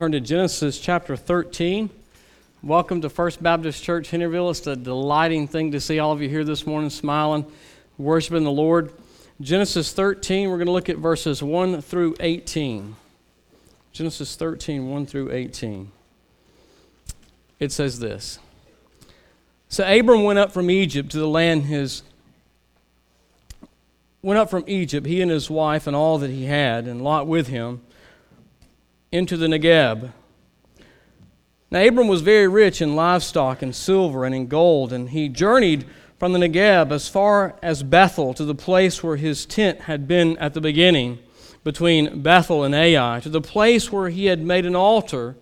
Turn to Genesis chapter 13. Welcome to First Baptist Church, Henryville. It's a delighting thing to see all of you here this morning smiling, worshiping the Lord. Genesis 13, we're going to look at verses 1 through 18. Genesis 13, 1 through 18. It says this. So Abram went up from Egypt to the land he and his wife and all that he had, and Lot with him, into the Negeb. Now Abram was very rich in livestock and silver and in gold, and he journeyed from the Negeb as far as Bethel, to the place where his tent had been at the beginning, between Bethel and Ai, to the place where he had made an altar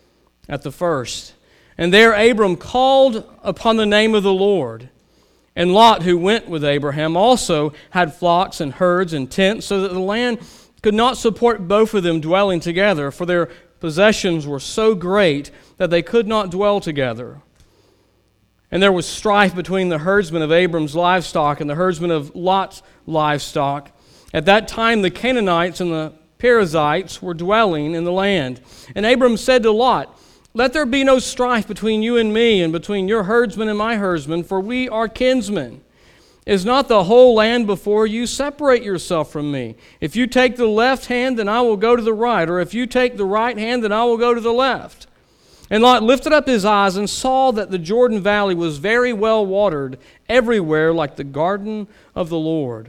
at the first. And there Abram called upon the name of the Lord. And Lot, who went with Abraham, also had flocks and herds and tents, so that the land could not support both of them dwelling together, for their possessions were so great that they could not dwell together. And there was strife between the herdsmen of Abram's livestock and the herdsmen of Lot's livestock. At that time the Canaanites and the Perizzites were dwelling in the land. And Abram said to Lot, "Let there be no strife between you and me, and between your herdsmen and my herdsmen, for we are kinsmen. Is not the whole land before you? Separate yourself from me. If you take the left hand, then I will go to the right, or if you take the right hand, then I will go to the left." And Lot lifted up his eyes and saw that the Jordan Valley was very well watered everywhere, like the garden of the Lord,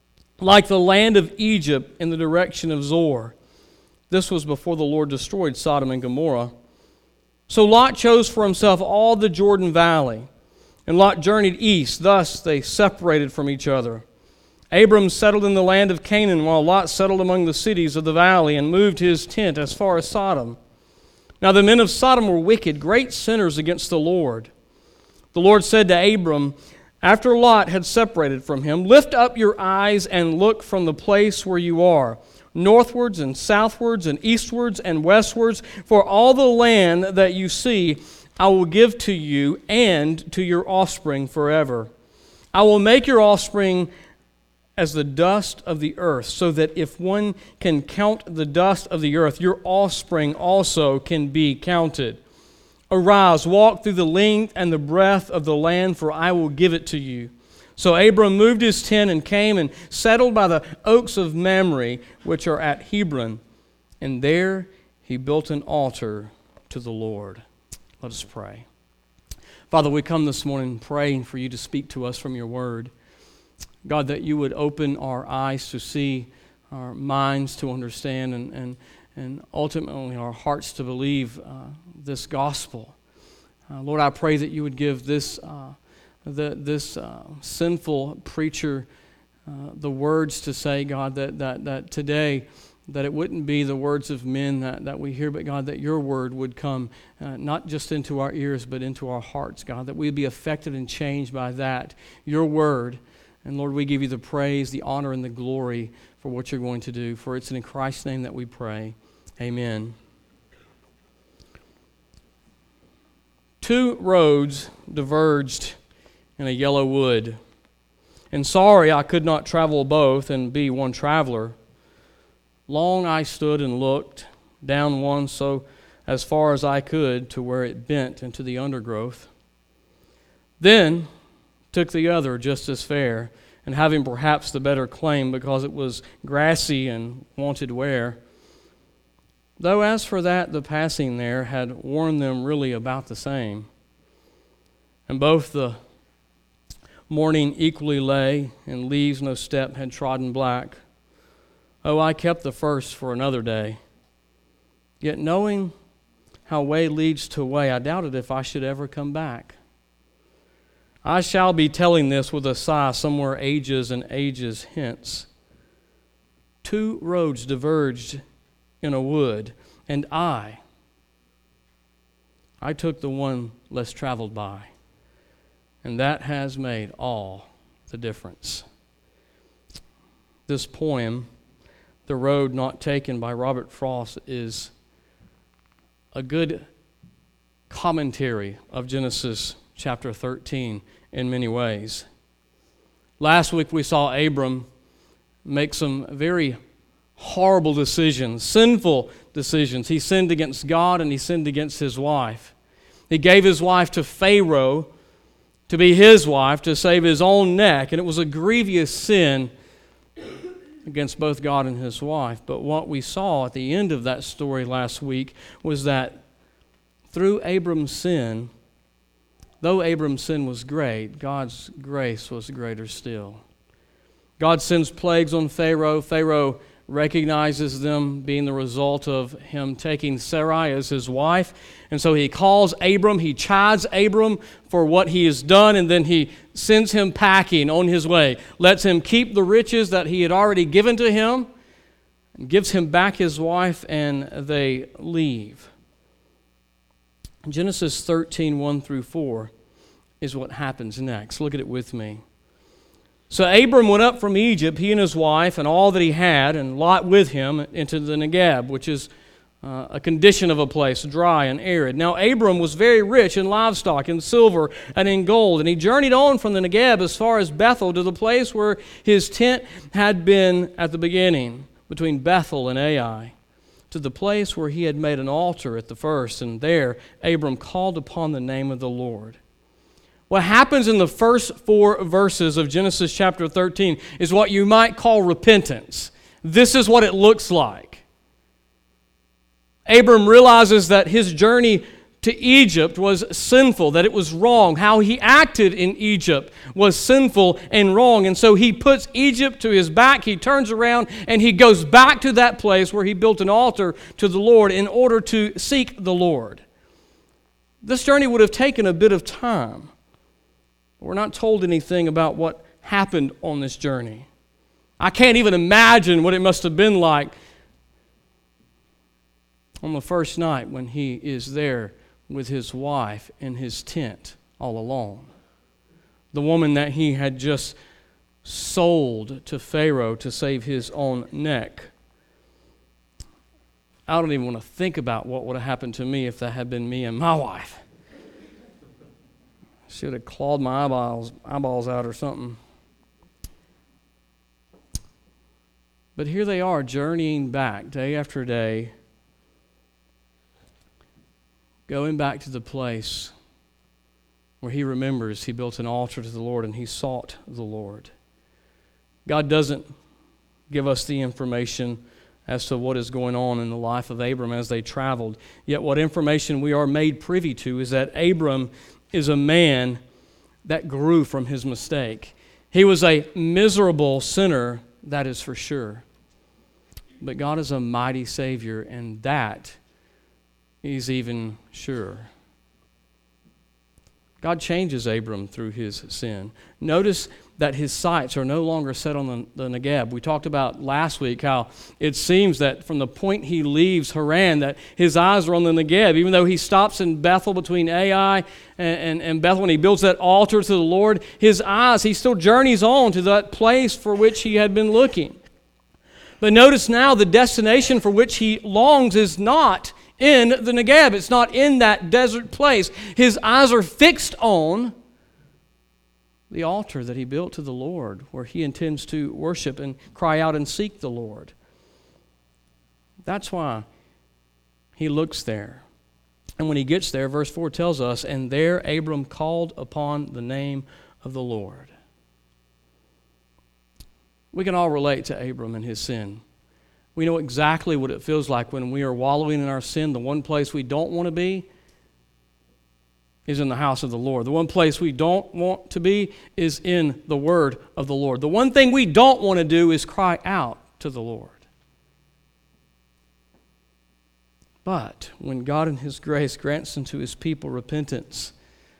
like the land of Egypt in the direction of Zoar. This was before the Lord destroyed Sodom and Gomorrah. So Lot chose for himself all the Jordan Valley, and Lot journeyed east. Thus they separated from each other. Abram settled in the land of Canaan, while Lot settled among the cities of the valley and moved his tent as far as Sodom. Now the men of Sodom were wicked, great sinners against the Lord. The Lord said to Abram, after Lot had separated from him, "Lift up your eyes and look from the place where you are, northwards and southwards and eastwards and westwards, for all the land that you see I will give to you and to your offspring forever. I will make your offspring as the dust of the earth, so that if one can count the dust of the earth, your offspring also can be counted. Arise, walk through the length and the breadth of the land, for I will give it to you." So Abram moved his tent and came and settled by the oaks of Mamre, which are at Hebron. And there he built an altar to the Lord. Let us pray. Father, we come this morning praying for you to speak to us from your word. God, that you would open our eyes to see, our minds to understand, and ultimately our hearts to believe this gospel. Lord, I pray that you would give this sinful preacher the words to say, God, that today, that it wouldn't be the words of men that we hear, but God, that your word would come not just into our ears, but into our hearts, God, that we'd be affected and changed by that, your word. And Lord, we give you the praise, the honor, and the glory for what you're going to do. For it's in Christ's name that we pray. Amen. Two roads diverged in a yellow wood. And sorry I could not travel both and be one traveler. Long I stood and looked down one so as far as I could to where it bent into the undergrowth. Then took the other just as fair, and having perhaps the better claim because it was grassy and wanted wear. Though as for that, the passing there had worn them really about the same. And both the morning equally lay, and leaves no step had trodden black. Oh, I kept the first for another day. Yet knowing how way leads to way, I doubted if I should ever come back. I shall be telling this with a sigh somewhere ages and ages hence. Two roads diverged in a wood, and I took the one less traveled by, and that has made all the difference. This poem, "The Road Not Taken" by Robert Frost, is a good commentary of Genesis chapter 13 in many ways. Last week we saw Abram make some very horrible decisions, sinful decisions. He sinned against God and he sinned against his wife. He gave his wife to Pharaoh to be his wife to save his own neck, and it was a grievous sin against both God and his wife. But what we saw at the end of that story last week was that through Abram's sin, though Abram's sin was great, God's grace was greater still. God sends plagues on Pharaoh. Pharaoh recognizes them being the result of him taking Sarai as his wife. And so he calls Abram, he chides Abram for what he has done, and then he sends him packing on his way, lets him keep the riches that he had already given to him, and gives him back his wife, and they leave. Genesis 13, 1 through 4 is what happens next. Look at it with me. So Abram went up from Egypt, he and his wife, and all that he had, and Lot with him, into the Negeb, which is a condition of a place, dry and arid. Now Abram was very rich in livestock, in silver, and in gold, and he journeyed on from the Negeb as far as Bethel, to the place where his tent had been at the beginning, between Bethel and Ai, to the place where he had made an altar at the first, and there Abram called upon the name of the Lord. What happens in the first 4 verses of Genesis chapter 13 is what you might call repentance. This is what it looks like. Abram realizes that his journey to Egypt was sinful, that it was wrong. How he acted in Egypt was sinful and wrong. And so he puts Egypt to his back, he turns around, and he goes back to that place where he built an altar to the Lord in order to seek the Lord. This journey would have taken a bit of time. We're not told anything about what happened on this journey. I can't even imagine what it must have been like on the first night when he is there with his wife in his tent all alone. The woman that he had just sold to Pharaoh to save his own neck. I don't even want to think about what would have happened to me if that had been me and my wife. Should have clawed my eyeballs out or something. But here they are journeying back day after day, going back to the place where he remembers he built an altar to the Lord and he sought the Lord. God doesn't give us the information as to what is going on in the life of Abram as they traveled. Yet what information we are made privy to is that Abram is a man that grew from his mistake. He was a miserable sinner, that is for sure. But God is a mighty Savior, and that is even sure. God changes Abram through his sin. Notice that his sights are no longer set on the Negeb. We talked about last week how it seems that from the point he leaves Haran that his eyes are on the Negeb. Even though he stops in Bethel between Ai and Bethel and he builds that altar to the Lord, his eyes, he still journeys on to that place for which he had been looking. But notice now the destination for which he longs is not in the Negeb. It's not in that desert place. His eyes are fixed on the altar that he built to the Lord, where he intends to worship and cry out and seek the Lord. That's why he looks there. And when he gets there, verse 4 tells us, and there Abram called upon the name of the Lord. We can all relate to Abram and his sin. We know exactly what it feels like when we are wallowing in our sin. The one place we don't want to be is in the house of the Lord. The one place we don't want to be is in the word of the Lord. The one thing we don't want to do is cry out to the Lord. But when God in His grace grants unto His people repentance,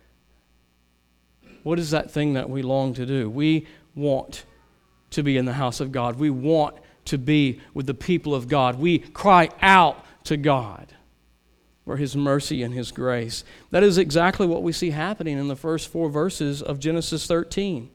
what is that thing that we long to do? We want to be in the house of God. We want to be with the people of God. We cry out to God for His mercy and His grace. That is exactly what we see happening in the first 4 verses of Genesis 13.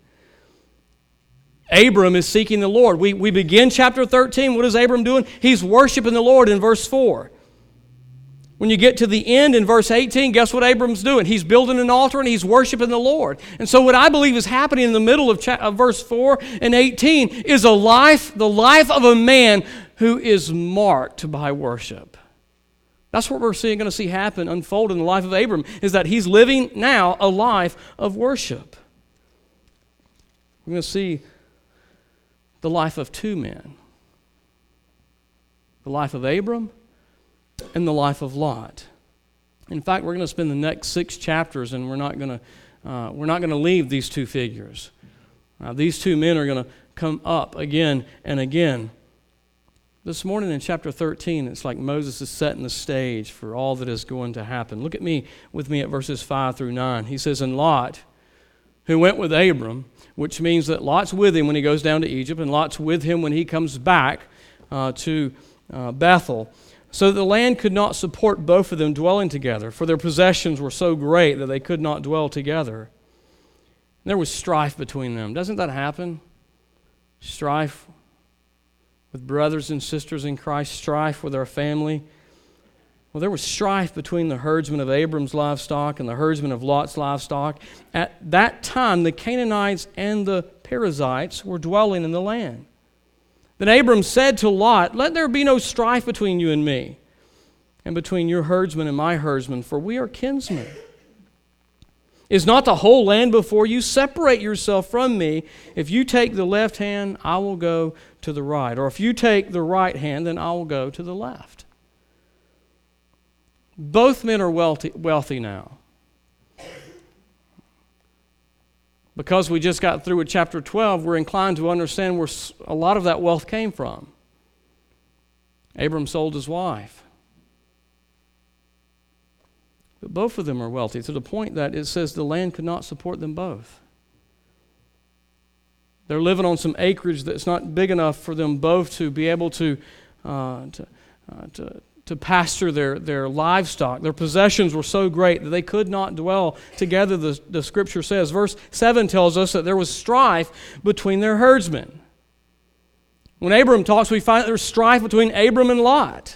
Abram is seeking the Lord. We begin chapter 13. What is Abram doing? He's worshiping the Lord in verse 4. When you get to the end in verse 18, guess what Abram's doing? He's building an altar and he's worshiping the Lord. And so what I believe is happening in the middle of verse 4 and 18 is the life of a man who is marked by worship. That's what we're going to see happen, unfold in the life of Abram, is that he's living now a life of worship. We're going to see the life of two men. The life of Abram and the life of Lot. In fact, we're going to spend the next 6 chapters, and we're not going to leave these two figures. These two men are going to come up again and again. This morning in chapter 13, it's like Moses is setting the stage for all that is going to happen. Look with me at verses 5 through 9. He says, "And Lot, who went with Abram," which means that Lot's with him when he goes down to Egypt, and Lot's with him when he comes back to Bethel, so that the land could not support both of them dwelling together, for their possessions were so great that they could not dwell together. And there was strife between them. Doesn't that happen? Strife with brothers and sisters in Christ, strife with our family. Well, there was strife between the herdsmen of Abram's livestock and the herdsmen of Lot's livestock. At that time, the Canaanites and the Perizzites were dwelling in the land. Then Abram said to Lot, "Let there be no strife between you and me, and between your herdsmen and my herdsmen, for we are kinsmen. Is not the whole land before you? Separate yourself from me. If you take the left hand, I will go to the right. Or if you take the right hand, then I will go to the left." Both men are wealthy now. Because we just got through with chapter 12, we're inclined to understand where a lot of that wealth came from. Abram sold his wife. But both of them are wealthy to the point that it says the land could not support them both. They're living on some acreage that's not big enough for them both to be able to pasture their livestock. Their possessions were so great that they could not dwell together, the Scripture says. Verse 7 tells us that there was strife between their herdsmen. When Abram talks, we find that there's strife between Abram and Lot.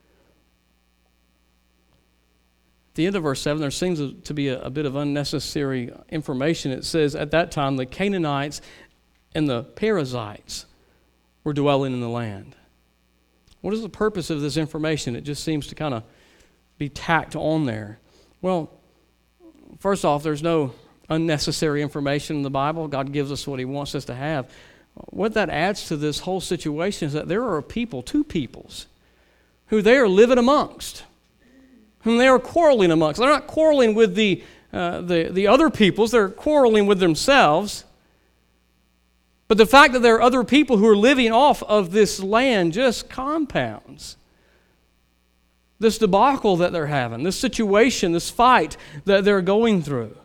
At the end of verse 7, there seems to be a bit of unnecessary information. It says, at that time, the Canaanites and the Perizzites were dwelling in the land. What is the purpose of this information? It just seems to kind of be tacked on there. Well, first off, there's no unnecessary information in the Bible. God gives us what He wants us to have. What that adds to this whole situation is that there are two peoples, who they are living amongst, whom they are quarreling amongst. They're not quarreling with the other peoples, they're quarreling with themselves. But the fact that there are other people who are living off of this land just compounds this debacle that they're having, this situation, this fight that they're going through.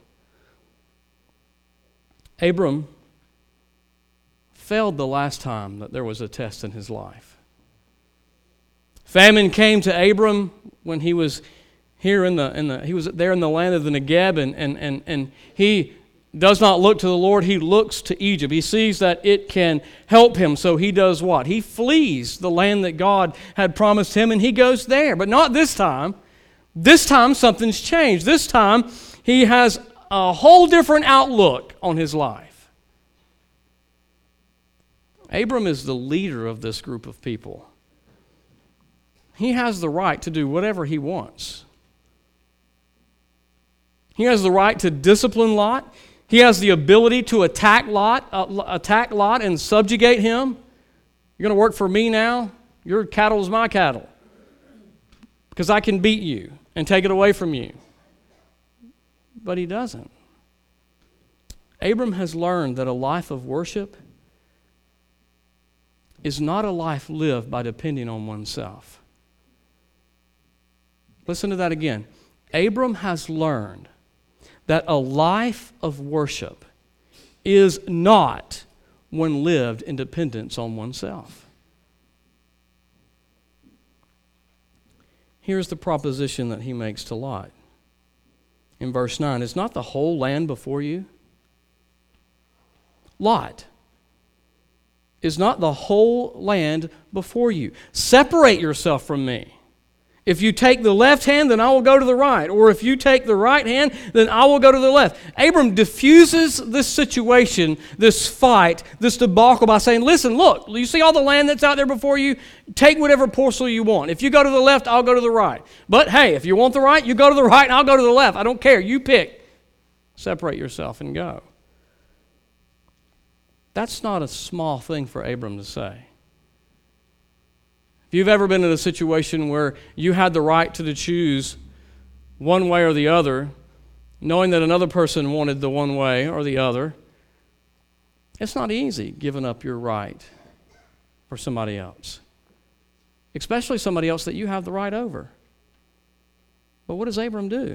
Abram failed the last time that there was a test in his life. Famine came to Abram when he was here he was there in the land of the Negeb, and he does not look to the Lord, he looks to Egypt. He sees that it can help him, so he does what? He flees the land that God had promised him, and he goes there. But not this time. This time something's changed. This time he has a whole different outlook on his life. Abram is the leader of this group of people. He has the right to do whatever he wants. He has the right to discipline Lot. He has the ability to attack Lot and subjugate him. You're going to work for me now? Your cattle is my cattle. Because I can beat you and take it away from you. But he doesn't. Abram has learned that a life of worship is not a life lived by depending on oneself. Listen to that again. Abram has learned that a life of worship is not one lived in dependence on oneself. Here's the proposition that he makes to Lot. In verse 9, is not the whole land before you? Lot, is not the whole land before you? Separate yourself from me. If you take the left hand, then I will go to the right. Or if you take the right hand, then I will go to the left. Abram diffuses this situation, this fight, this debacle by saying, listen, look, you see all the land that's out there before you? Take whatever parcel you want. If you go to the left, I'll go to the right. But hey, if you want the right, you go to the right and I'll go to the left. I don't care. You pick. Separate yourself and go. That's not a small thing for Abram to say. If you've ever been in a situation where you had the right to choose one way or the other, knowing that another person wanted the one way or the other, it's not easy giving up your right for somebody else, especially somebody else that you have the right over. But what does Abram do?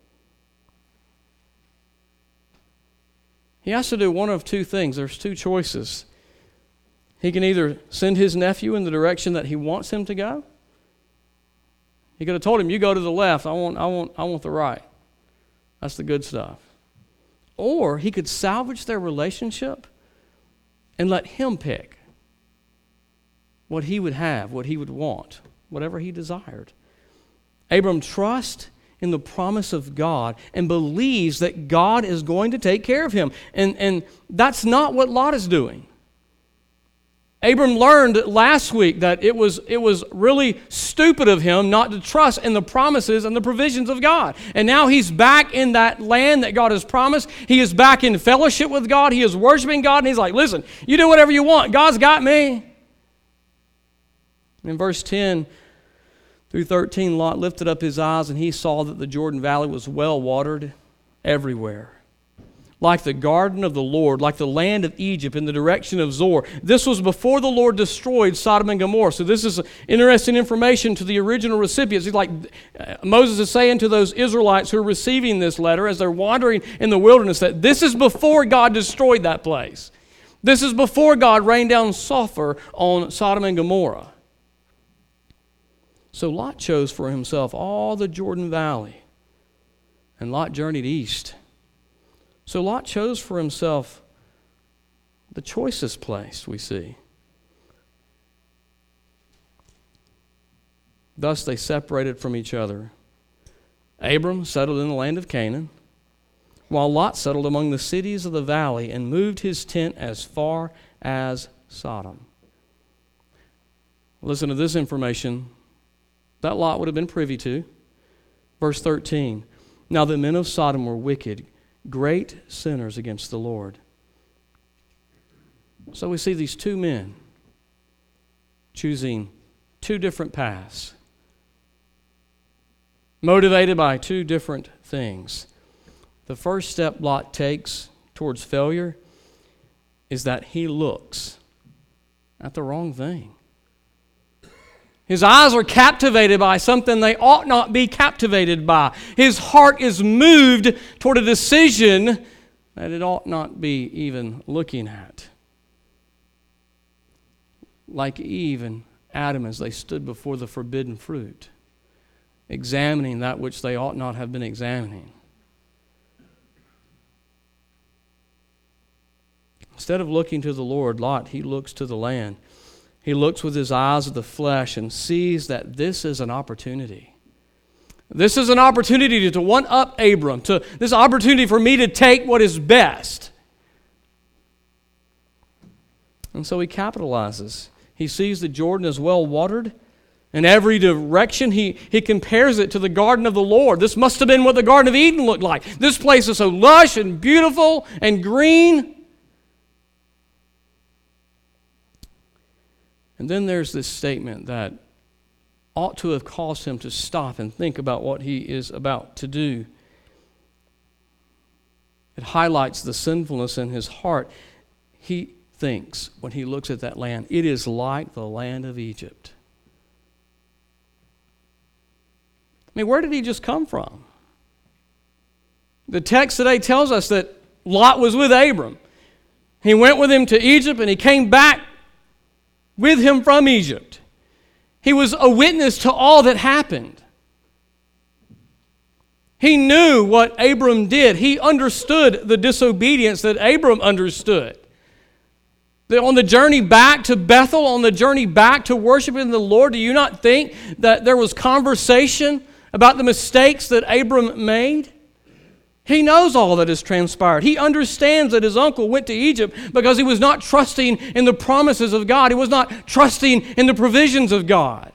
He has to do one of two things. There's two choices. He can either send his nephew in the direction that he wants him to go. He could have told him, you go to the left, I want the right. That's the good stuff. Or he could salvage their relationship and let him pick what he would have, what he would want, whatever he desired. Abram trusts in the promise of God and believes that God is going to take care of him. And that's not what Lot is doing. Abram learned last week that it was really stupid of him not to trust in the promises and the provisions of God. And now he's back in that land that God has promised. He is back in fellowship with God. He is worshiping God. And he's like, listen, you do whatever you want. God's got me. In verse 10 through 13, Lot lifted up his eyes and he saw that the Jordan Valley was well watered everywhere, like the garden of the Lord, like the land of Egypt in the direction of Zoar. This was before the Lord destroyed Sodom and Gomorrah. So this is interesting information to the original recipients. He's like, Moses is saying to those Israelites who are receiving this letter as they're wandering in the wilderness that this is before God destroyed that place. This is before God rained down sulfur on Sodom and Gomorrah. So Lot chose for himself all the Jordan Valley, and Lot journeyed east. So Lot chose for himself the choicest place we see. Thus they separated from each other. Abram settled in the land of Canaan, while Lot settled among the cities of the valley and moved his tent as far as Sodom. Listen to this information that Lot would have been privy to. Verse 13, now the men of Sodom were wicked, great sinners against the Lord. So we see these two men choosing two different paths, motivated by two different things. The first step Lot takes towards failure is that he looks at the wrong thing. His eyes are captivated by something they ought not be captivated by. His heart is moved toward a decision that it ought not be even looking at. Like Eve and Adam as they stood before the forbidden fruit, examining that which they ought not have been examining. Instead of looking to the Lord, Lot, he looks to the land. He looks with his eyes of the flesh and sees that this is an opportunity. This is an opportunity to one-up Abram, this opportunity for me to take what is best. And so he capitalizes. He sees that Jordan is well watered. In every direction, he compares it to the garden of the Lord. This must have been what the Garden of Eden looked like. This place is so lush and beautiful and green. And then there's this statement that ought to have caused him to stop and think about what he is about to do. It highlights the sinfulness in his heart. He thinks, when he looks at that land, it is like the land of Egypt. I mean, where did he just come from? The text today tells us that Lot was with Abram. He went with him to Egypt and he came back with him from Egypt. He was a witness to all that happened. He knew what Abram did. He understood the disobedience that Abram understood. On the journey back to Bethel, on the journey back to worshiping the Lord, do you not think that there was conversation about the mistakes that Abram made? He knows all that has transpired. He understands that his uncle went to Egypt because he was not trusting in the promises of God. He was not trusting in the provisions of God.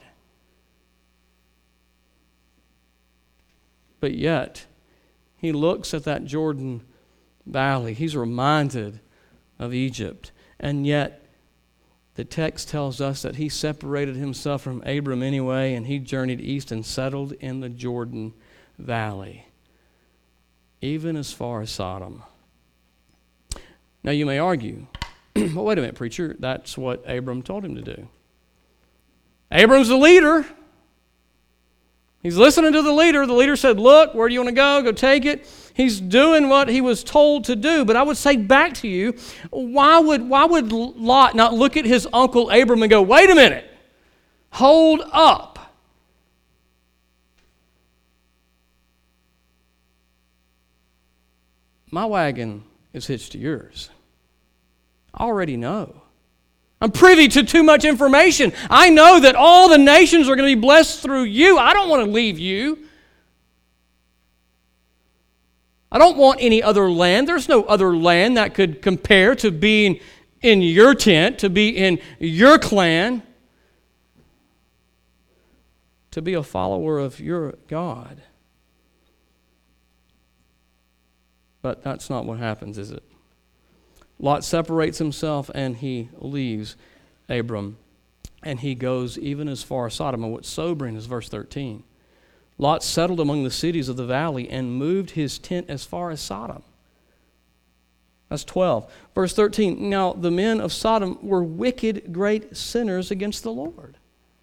But yet, he looks at that Jordan Valley. He's reminded of Egypt. And yet, the text tells us that he separated himself from Abram anyway, and he journeyed east and settled in the Jordan Valley, even as far as Sodom. Now you may argue, well, wait a minute, preacher, that's what Abram told him to do. Abram's the leader. He's listening to the leader. The leader said, look, where do you want to go? Go take it. He's doing what he was told to do. But I would say back to you, why would Lot not look at his uncle Abram and go, wait a minute, hold up. My wagon is hitched to yours. I already know. I'm privy to too much information. I know that all the nations are going to be blessed through you. I don't want to leave you. I don't want any other land. There's no other land that could compare to being in your tent, to be in your clan, to be a follower of your God. But that's not what happens, is it? Lot separates himself and he leaves Abram. And he goes even as far as Sodom. And what's sobering is verse 13. Lot settled among the cities of the valley and moved his tent as far as Sodom. That's 12. Verse 13. Now the men of Sodom were wicked, great sinners against the Lord.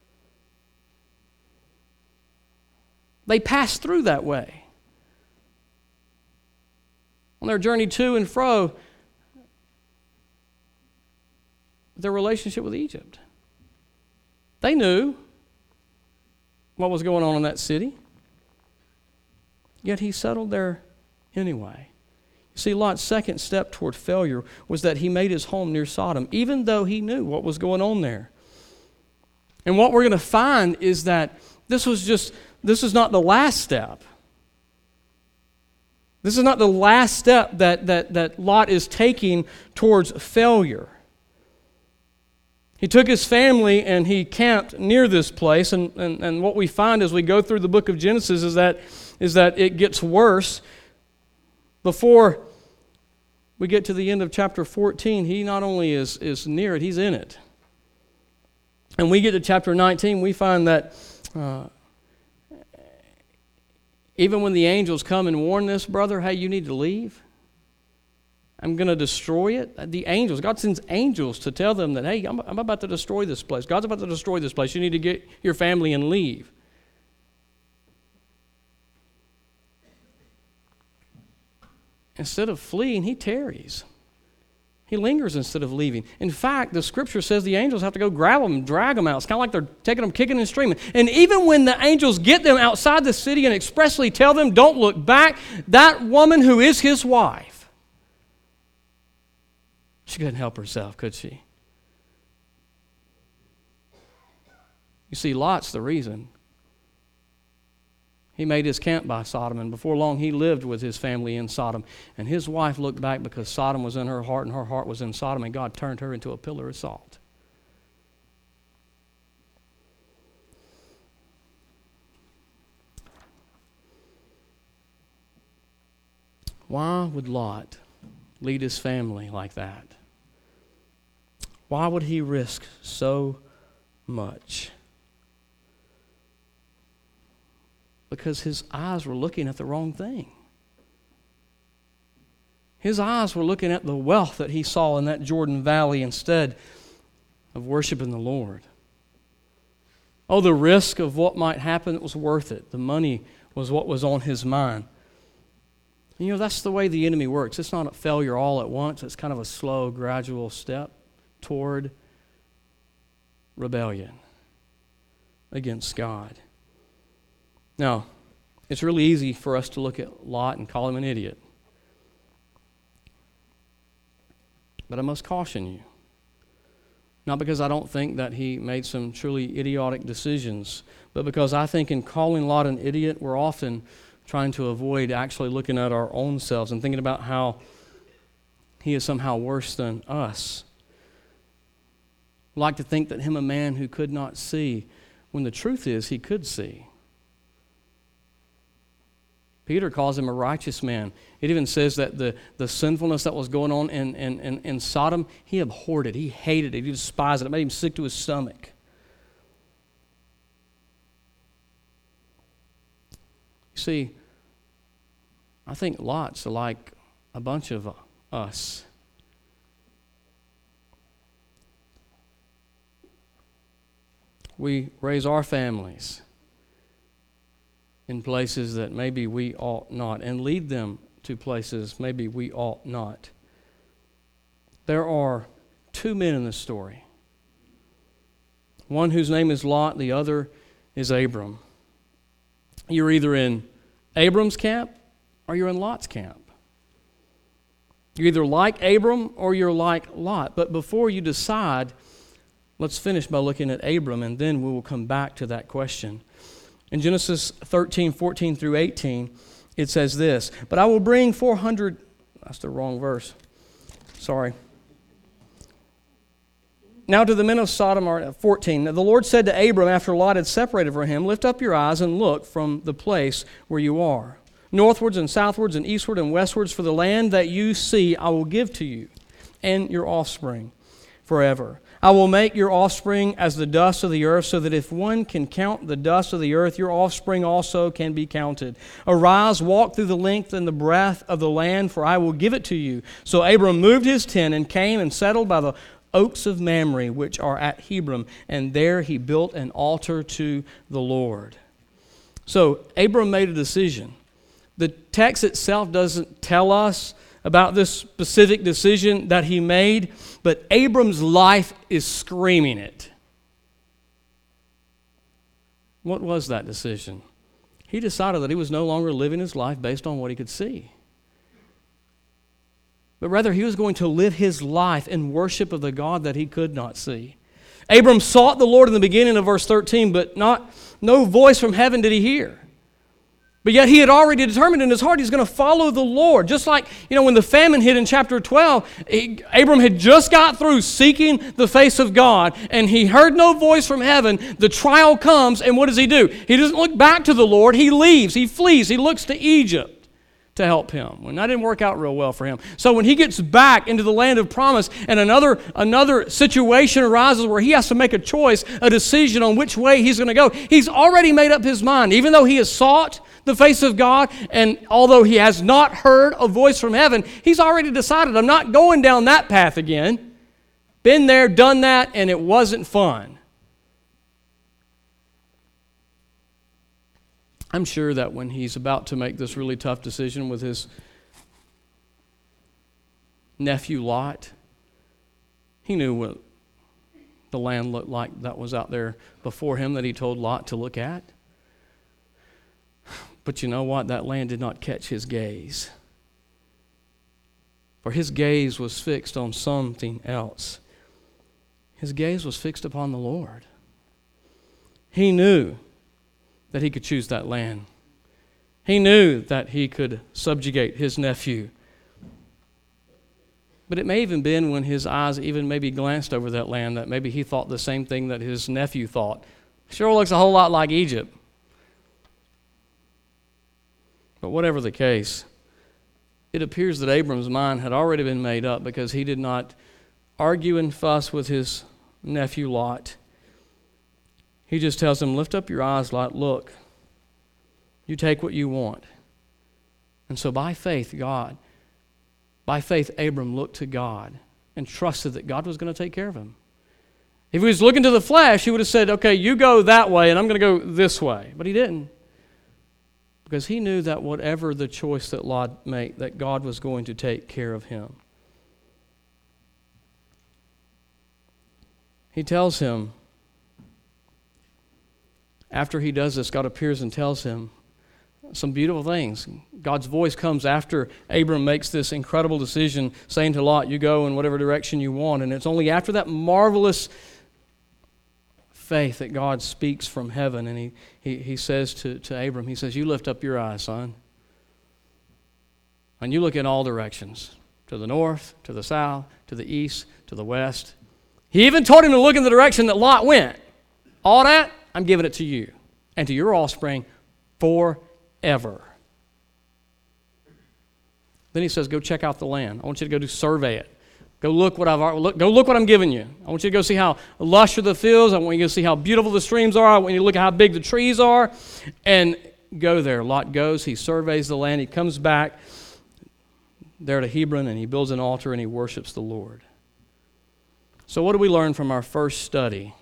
They passed through that way. On their journey to and fro, their relationship with Egypt. They knew what was going on in that city, yet he settled there anyway. You see, Lot's second step toward failure was that he made his home near Sodom, even though he knew what was going on there. And what we're going to find is that this is not the last step. This is not the last step that Lot is taking towards failure. He took his family and he camped near this place, and what we find as we go through the book of Genesis is that it gets worse. Before we get to the end of chapter 14, he not only is near it, he's in it. And we get to chapter 19, we find that even when the angels come and warn this brother, hey, you need to leave, I'm going to destroy it. The angels, God sends angels to tell them that, hey, I'm about to destroy this place. God's about to destroy this place. You need to get your family and leave. Instead of fleeing, he tarries. He lingers instead of leaving. In fact, the scripture says the angels have to go grab them and drag them out. It's kind of like they're taking them kicking and screaming. And even when the angels get them outside the city and expressly tell them, don't look back, that woman who is his wife, she couldn't help herself, could she? You see, Lot's the reason. He made his camp by Sodom, and before long he lived with his family in Sodom. And his wife looked back because Sodom was in her heart and her heart was in Sodom, and God turned her into a pillar of salt. Why would Lot lead his family like that? Why would he risk so much? Because his eyes were looking at the wrong thing. His eyes were looking at the wealth that he saw in that Jordan Valley instead of worshiping the Lord. Oh, the risk of what might happen, it was worth it. The money was what was on his mind. You know, that's the way the enemy works. It's not a failure all at once. It's kind of a slow, gradual step toward rebellion against God. Now, it's really easy for us to look at Lot and call him an idiot. But I must caution you. Not because I don't think that he made some truly idiotic decisions, but because I think in calling Lot an idiot, we're often trying to avoid actually looking at our own selves and thinking about how he is somehow worse than us. We like to think that him a man who could not see, when the truth is he could see. Peter calls him a righteous man. It even says that the sinfulness that was going on in Sodom, he abhorred it. He hated it. He despised it. It made him sick to his stomach. You see, I think Lot's like a bunch of us. We raise our families in places that maybe we ought not, and lead them to places maybe we ought not. There are two men in this story. One whose name is Lot, the other is Abram. You're either in Abram's camp or you're in Lot's camp. You're either like Abram or you're like Lot. But before you decide, let's finish by looking at Abram, and then we will come back to that question. In Genesis 13, 14 through 18, it says this, "But I will bring 400," that's the wrong verse, sorry. "Now to the men of Sodom," 14, "the Lord said to Abram after Lot had separated from him, Lift up your eyes and look from the place where you are, northwards and southwards and eastward and westwards, for the land that you see I will give to you and your offspring forever. I will make your offspring as the dust of the earth, so that if one can count the dust of the earth, your offspring also can be counted. Arise, walk through the length and the breadth of the land, for I will give it to you." So Abram moved his tent and came and settled by the oaks of Mamre, which are at Hebron, and there he built an altar to the Lord. So Abram made a decision. The text itself doesn't tell us about this specific decision that he made, but Abram's life is screaming it. What was that decision? He decided that he was no longer living his life based on what he could see, but rather he was going to live his life in worship of the God that he could not see. Abram sought the Lord in the beginning of verse 13, but no voice from heaven did he hear. But yet he had already determined in his heart he's going to follow the Lord. Just like, when the famine hit in chapter 12, Abram had just got through seeking the face of God, and he heard no voice from heaven. The trial comes, and what does he do? He doesn't look back to the Lord. He leaves. He flees. He looks to Egypt to help him. And that didn't work out real well for him. So when he gets back into the land of promise, and another situation arises where he has to make a choice, a decision on which way he's going to go, he's already made up his mind. Even though he has sought the face of God, and although he has not heard a voice from heaven, he's already decided, I'm not going down that path again. Been there, done that, and it wasn't fun. I'm sure that when he's about to make this really tough decision with his nephew Lot, he knew what the land looked like that was out there before him that he told Lot to look at. But you know what? That land did not catch his gaze. For his gaze was fixed on something else. His gaze was fixed upon the Lord. He knew that he could choose that land. He knew that he could subjugate his nephew. But it may even been when his eyes even maybe glanced over that land that maybe he thought the same thing that his nephew thought. Sure looks a whole lot like Egypt. But whatever the case, it appears that Abram's mind had already been made up, because he did not argue and fuss with his nephew Lot. He just tells him, lift up your eyes, Lot, look. You take what you want. And so by faith, Abram looked to God and trusted that God was going to take care of him. If he was looking to the flesh, he would have said, okay, you go that way and I'm going to go this way. But he didn't. Because he knew that whatever the choice that Lot made, that God was going to take care of him. He tells him, after he does this, God appears and tells him, some beautiful things. God's voice comes after Abram makes this incredible decision, saying to Lot, you go in whatever direction you want. And it's only after that marvelous faith that God speaks from heaven. And he says to Abram, he says, you lift up your eyes, son. And you look in all directions, to the north, to the south, to the east, to the west. He even told him to look in the direction that Lot went. All that, I'm giving it to you and to your offspring forever. Then he says, go check out the land. I want you to go survey it. Go look what I'm giving you. I want you to go see how lush are the fields. I want you to see how beautiful the streams are. I want you to look at how big the trees are. And go there. Lot goes. He surveys the land. He comes back there to Hebron, and he builds an altar, and he worships the Lord. So what do we learn from our first study?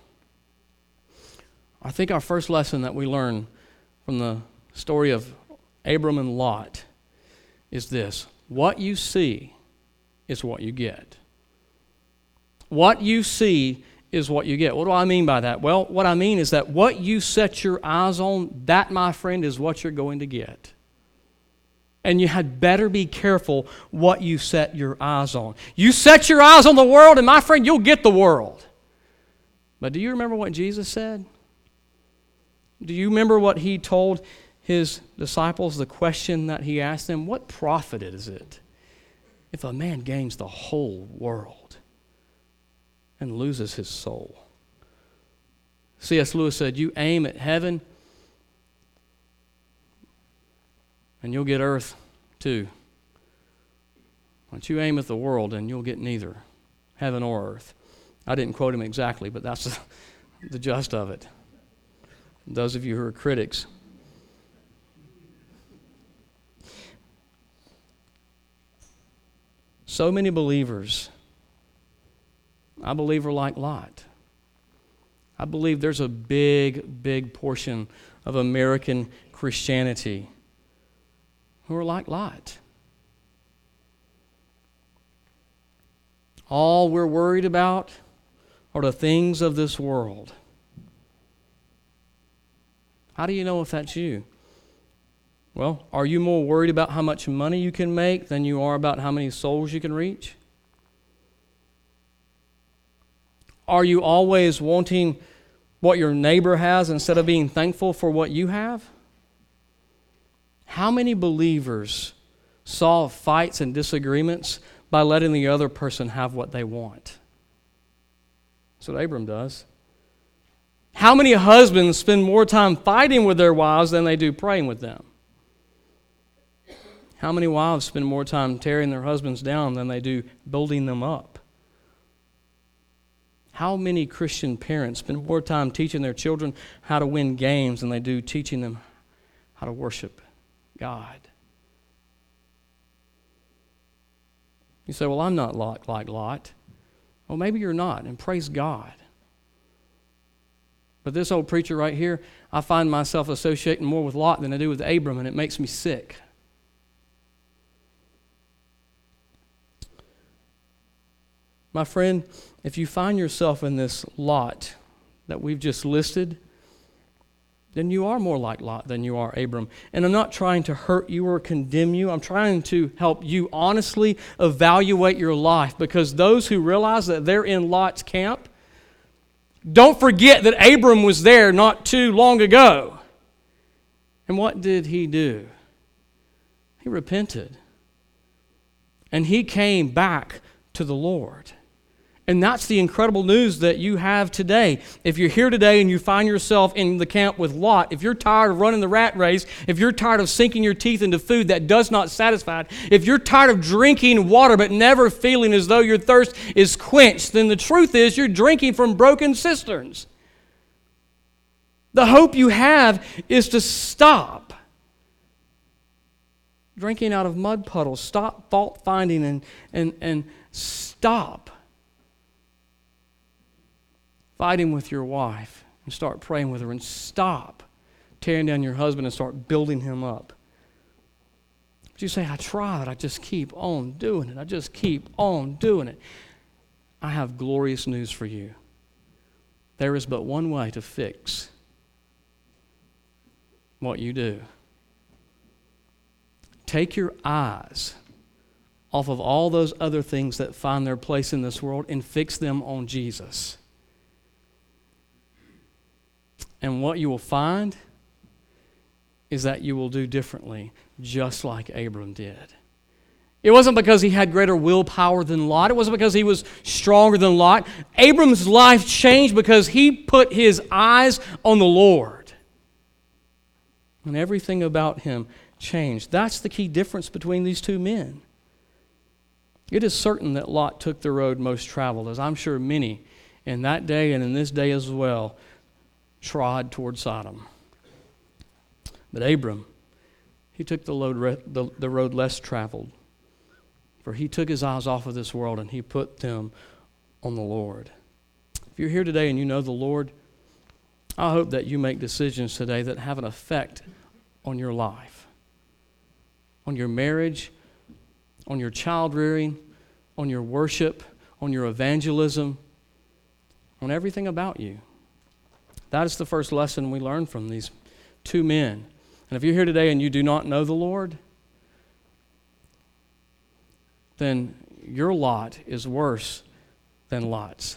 I think our first lesson that we learn from the story of Abram and Lot is this: what you see is what you get. What you see is what you get. What do I mean by that? Well, what I mean is that what you set your eyes on, that, my friend, is what you're going to get. And you had better be careful what you set your eyes on. You set your eyes on the world, and my friend, you'll get the world. But do you remember what Jesus said? Do you remember what he told his disciples, the question that he asked them? What profit is it if a man gains the whole world and loses his soul? C.S. Lewis said, you aim at heaven and you'll get earth too. But you aim at the world and you'll get neither heaven or earth. I didn't quote him exactly, but that's the gist of it. Those of you who are critics. So many believers, I believe, are like Lot. I believe there's a big portion of American Christianity who are like Lot. All we're worried about are the things of this world. How do you know if that's you? Well, are you more worried about how much money you can make than you are about how many souls you can reach? Are you always wanting what your neighbor has instead of being thankful for what you have? How many believers solve fights and disagreements by letting the other person have what they want? That's what Abram does. How many husbands spend more time fighting with their wives than they do praying with them? How many wives spend more time tearing their husbands down than they do building them up? How many Christian parents spend more time teaching their children how to win games than they do teaching them how to worship God? You say, well, I'm not like Lot. Well, maybe you're not, and praise God. But this old preacher right here, I find myself associating more with Lot than I do with Abram, and it makes me sick. My friend, if you find yourself in this Lot that we've just listed, then you are more like Lot than you are Abram. And I'm not trying to hurt you or condemn you. I'm trying to help you honestly evaluate your life, because those who realize that they're in Lot's camp, don't forget that Abram was there not too long ago. And what did he do? He repented. And he came back to the Lord. And that's the incredible news that you have today. If you're here today and you find yourself in the camp with Lot, if you're tired of running the rat race, if you're tired of sinking your teeth into food that does not satisfy, if you're tired of drinking water but never feeling as though your thirst is quenched, then the truth is you're drinking from broken cisterns. The hope you have is to stop drinking out of mud puddles, stop fault finding, and stop fighting with your wife and start praying with her, and stop tearing down your husband and start building him up. But you say, I tried, I just keep on doing it. I just keep on doing it. I have glorious news for you. There is but one way to fix what you do. take your eyes off of all those other things that find their place in this world and fix them on Jesus. And what you will find is that you will do differently, just like Abram did. It wasn't because he had greater willpower than Lot. It wasn't because he was stronger than Lot. Abram's life changed because he put his eyes on the Lord. And everything about him changed. That's the key difference between these two men. It is certain that Lot took the road most traveled, as I'm sure many in that day and in this day as well trod toward Sodom. But Abram, he took the road less traveled. For he took his eyes off of this world and he put them on the Lord. If you're here today and you know the Lord, I hope that you make decisions today that have an effect on your life, on your marriage, on your child rearing, on your worship, on your evangelism, on everything about you. That is the first lesson we learn from these two men. And if you're here today and you do not know the Lord, then your lot is worse than Lot's.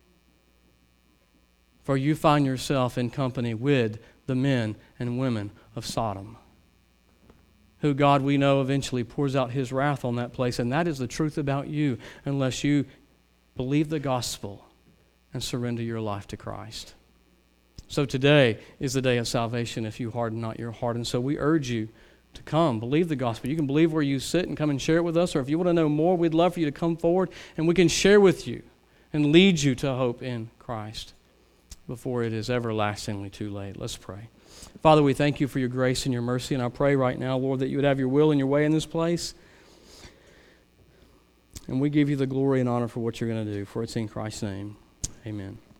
For you find yourself in company with the men and women of Sodom, who God, we know, eventually pours out his wrath on that place. And that is the truth about you unless you believe the gospel and surrender your life to Christ. So today is the day of salvation if you harden not your heart. And so we urge you to come, believe the gospel. You can believe where you sit and come and share it with us, or if you want to know more, we'd love for you to come forward and we can share with you and lead you to hope in Christ before it is everlastingly too late. Let's pray. Father, we thank you for your grace and your mercy, and I pray right now, Lord, that you would have your will and your way in this place. And we give you the glory and honor for what you're going to do, for it's in Christ's name. Amen.